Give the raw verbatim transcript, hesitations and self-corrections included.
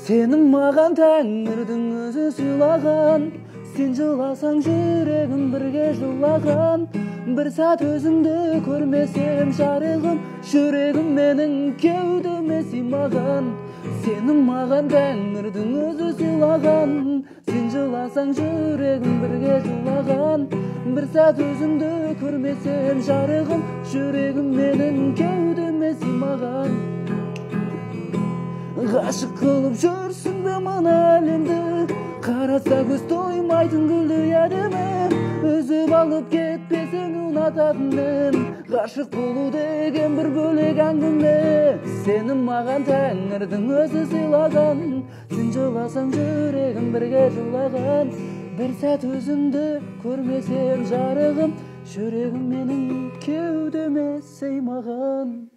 Сенің маған тәңірдің өзі сыйлаған, сен жыласаң жүрегім бірге жылаған. Бір сәт өзіңді көрмесем жарығым, жүрегім менің кеудеме сыймаған. Сенің маған тәңірдің өзі сыйлаған, сен жыласаң жүрегім бірге жылаған. Бір сәт өзіңді көрмесем жарығым, жүрегім менің кеудеме сыймаған. Ғашық қылып жүрсің бе мына әлемді, қараса көз тоймайтын гүлдей әдемі. Үзіп алып кетпесең ұнататыным, ғашық болу деген бір бөлек әңгіме. Сені маған тәңірдің өзі сыйлаған, сен жыласаң жүрегім бірге жылаған. Бір сәт өзіңді көрмесем жарығым, жүрегім менің кеудеме сыймаған.